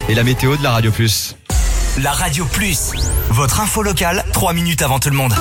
Et la météo de la Radio Plus. La Radio Plus, votre info locale, 3 minutes avant tout le monde.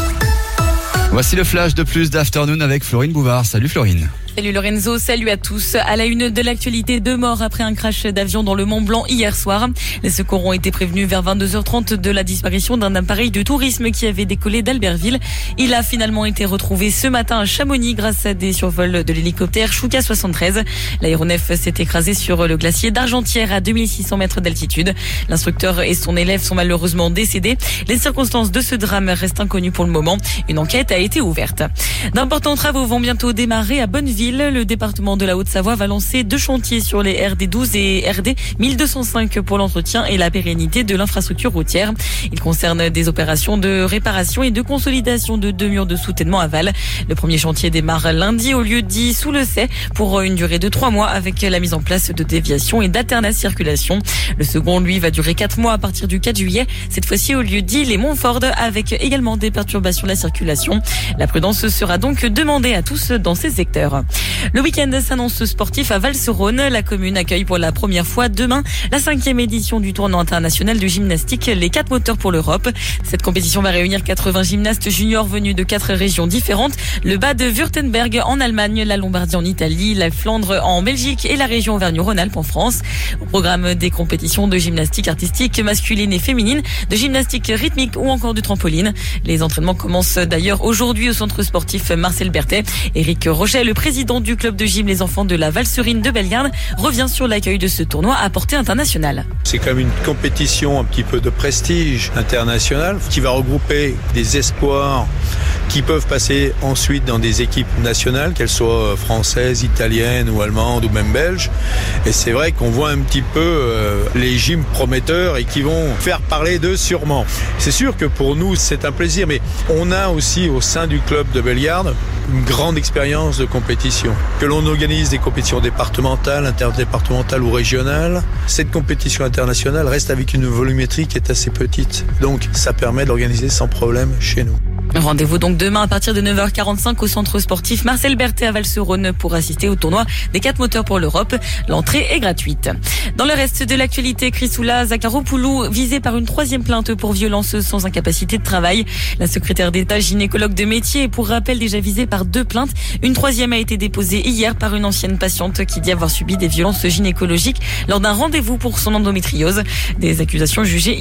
Voici le flash de Plus d'Afternoon avec Florine Bouvard. Salut Florine. Salut Lorenzo, salut à tous. À la une de l'actualité, 2 morts après un crash d'avion dans le Mont Blanc hier soir. Les secours ont été prévenus vers 22h30 de la disparition d'un appareil de tourisme qui avait décollé d'Albertville. Il a finalement été retrouvé ce matin à Chamonix grâce à des survols de l'hélicoptère Chouka 73. L'aéronef s'est écrasé sur le glacier d'Argentière à 2600 mètres d'altitude. L'instructeur et son élève sont malheureusement décédés. Les circonstances de ce drame restent inconnues pour le moment. Une enquête a été ouverte. D'importants travaux vont bientôt démarrer à Bonneville. Le département de la Haute-Savoie va lancer 2 chantiers sur les RD 12 et RD 1205 pour l'entretien et la pérennité de l'infrastructure routière. Ils concernent des opérations de réparation et de consolidation de 2 murs de soutènement aval. Le premier chantier démarre lundi au lieu dit sous le Sey pour une durée de 3 mois avec la mise en place de déviations et d'alternat circulation. Le second, lui, va durer 4 mois à partir du 4 juillet. Cette fois-ci au lieu dit les Montfort avec également des perturbations de la circulation. La prudence sera donc demandée à tous dans ces secteurs. Le week-end s'annonce sportif à Val-sur-Rhône. La commune accueille pour la première fois demain la 5e édition du tournoi international de gymnastique Les 4 moteurs pour l'Europe. Cette compétition va réunir 80 gymnastes juniors venus de 4 régions différentes. Le Bade-Württemberg en Allemagne, la Lombardie en Italie, la Flandre en Belgique et la région Auvergne-Rhône-Alpes en France. Au programme des compétitions de gymnastique artistique masculine et féminine, de gymnastique rythmique ou encore de trampoline. Les entraînements commencent d'ailleurs aujourd'hui au centre sportif Marcel Berthet. Éric Roget, le président du club de gym Les Enfants de la Valserine de Bellegarde, revient sur l'accueil de ce tournoi à portée internationale. C'est comme une compétition un petit peu de prestige international qui va regrouper des espoirs qui peuvent passer ensuite dans des équipes nationales, qu'elles soient françaises, italiennes ou allemandes ou même belges. Et c'est vrai qu'on voit un petit peu les gyms prometteurs et qui vont faire parler d'eux sûrement. C'est sûr que pour nous c'est un plaisir, mais on a aussi au sein du club de Bellegarde une grande expérience de compétition. Que l'on organise des compétitions départementales, interdépartementales ou régionales, cette compétition internationale reste avec une volumétrie qui est assez petite. Donc ça permet de l'organiser sans problème chez nous. Rendez-vous donc demain à partir de 9h45 au centre sportif Marcel Berthet à Val-sur-Rhône pour assister au tournoi des 4 moteurs pour l'Europe. L'entrée est gratuite. Dans le reste de l'actualité, Chrysoula Zakharopoulou visée par une 3e plainte pour violence sans incapacité de travail. La secrétaire d'État gynécologue de métier est pour rappel déjà visée par 2 plaintes. Une 3e a été déposée hier par une ancienne patiente qui dit avoir subi des violences gynécologiques lors d'un rendez-vous pour son endométriose. Des accusations jugées